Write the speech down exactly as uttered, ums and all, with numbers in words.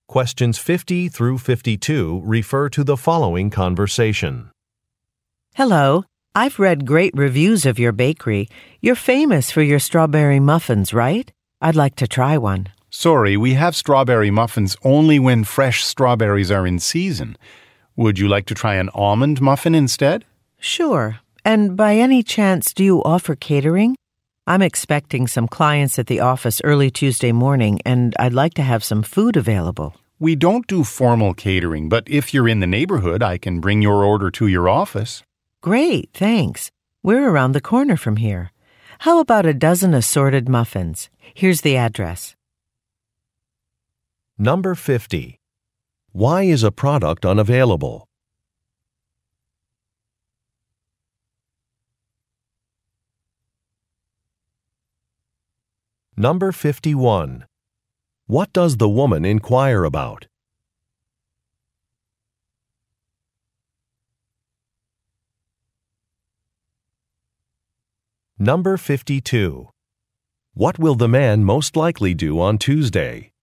Questions fifty through fifty-two refer to the following conversation. Hello, I've read great reviews of your bakery. You're famous for your strawberry muffins, right? I'd like to try one. Sorry, we have strawberry muffins only when fresh strawberries are in season. Would you like to try an almond muffin instead? Sure. And by any chance, do you offer catering? I'm expecting some clients at the office early Tuesday morning, and I'd like to have some food available. We don't do formal catering, but if you're in the neighborhood, I can bring your order to your office. Great, thanks. We're around the corner from here. How about a dozen assorted muffins? Here's the address. Number fifty. Why is a product unavailable? Number fifty-one. What does the woman inquire about? Number fifty-two. What will the man most likely do on Tuesday?